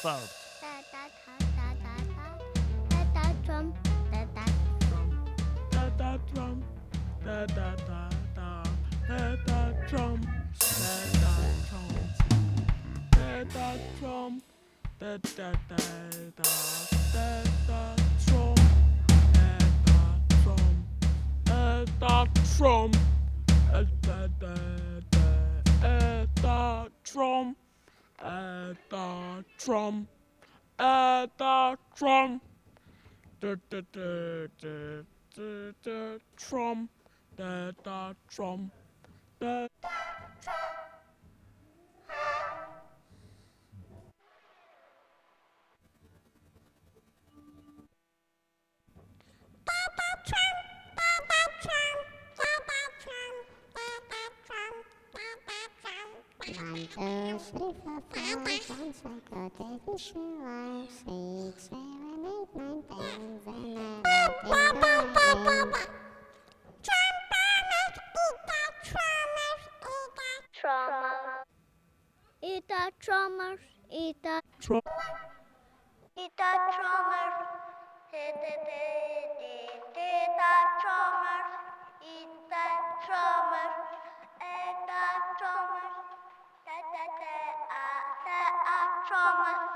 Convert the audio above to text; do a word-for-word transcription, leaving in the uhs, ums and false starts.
sound. Da da da da da da da drum da da Da da drum, da da da da, da da drum, da da drum, da da drum, da da da da, da da drum, da da drum, da da da da, da drum, da da drum, da da drum. Da da da da da da drum, da da drum, da. One, two, three, four, five, one, cycle, taking shoe, six, seven, eight, nine, ten, then eleven, Trauma. Ita drummers, ita Drum. ita drummers. Ita drummers, ita drummers, ita drummers. Da da da ah da ah drummers.